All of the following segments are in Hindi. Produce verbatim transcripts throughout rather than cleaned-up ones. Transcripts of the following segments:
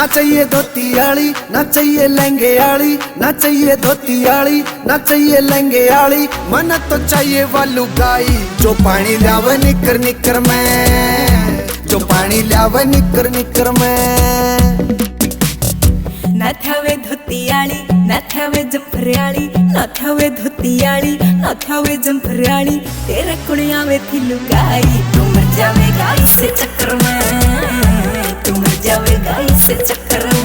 ना चाहिए धोती आली, ना चाहिए लहंगे आली, ना चाहिए धोती आली, ना चाहिए लहंगे आली। मन तो चाहिए वालू गाई जो पानी लावे निकर निकर में, जो पानी लावे निकर निकर में। ना थावे धोती आली, ना थावे जंफर आली, ना थावे धोती आली, ना थावे जंफर आली। तेरे कुड़िया में थी लुगाई, तू मर जावेगा इससे चक्कर में, तू मर जावेगा इससे चक्कर में।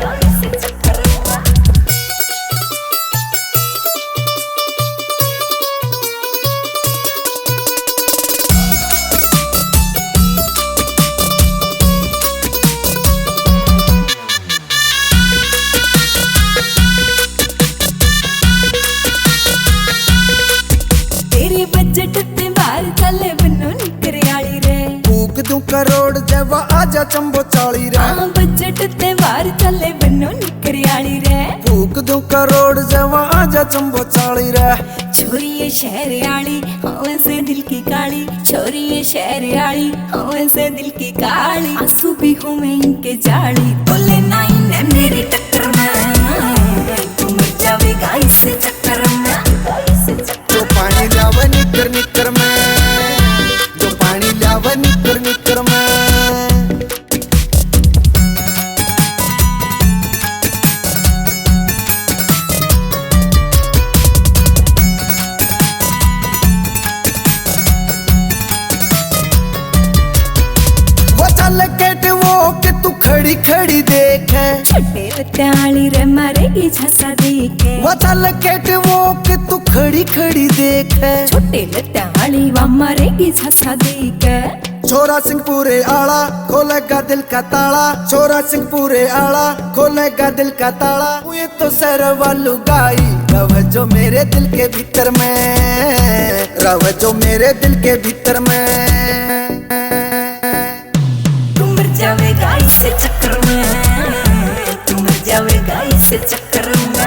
बजट ते बाहर चले बनो निकरियाली रे, फूक दूं करोड़ जवा आजा चंबो चाली रे। हाँ बजट ते बाहर चले बनो निकरियाली रे, फूक दूं करोड़ जवा आजा चंबो चाली रे। छोरी ये शहर आली हवा से दिल की काली, छोरी ये शहर आली हवा से दिल की काली। आंसू भी हूँ मैं इनके जाली, बोले ना इन्हें मेरी टक्कर में, तू मर जावेगा इससे चक्कर में। जो पानी लावे निकर निकर में, जो पानी लावे निकर निकर में। वो चल केट वो कि तू खड़ी खड़ी देखे, छोटे लत्याली रे मारेगी झसा देखे। वो चल केट वो कि तू खड़ी खड़ी देखे, छोटे लत्याली वा मारेगी झसा देखे। छोरा सिंहपुरे आला खोलेगा दिल का ताला, छोरा सिंहपुरे आला खोलेगा दिल का ताला। ये तो सर वालू गाई रव जो मेरे दिल के भीतर में, रव जो मेरे दिल के भीतर में। तू मर जावेगा इससे चक्कर में, तू मर जावेगा इससे चक्कर में।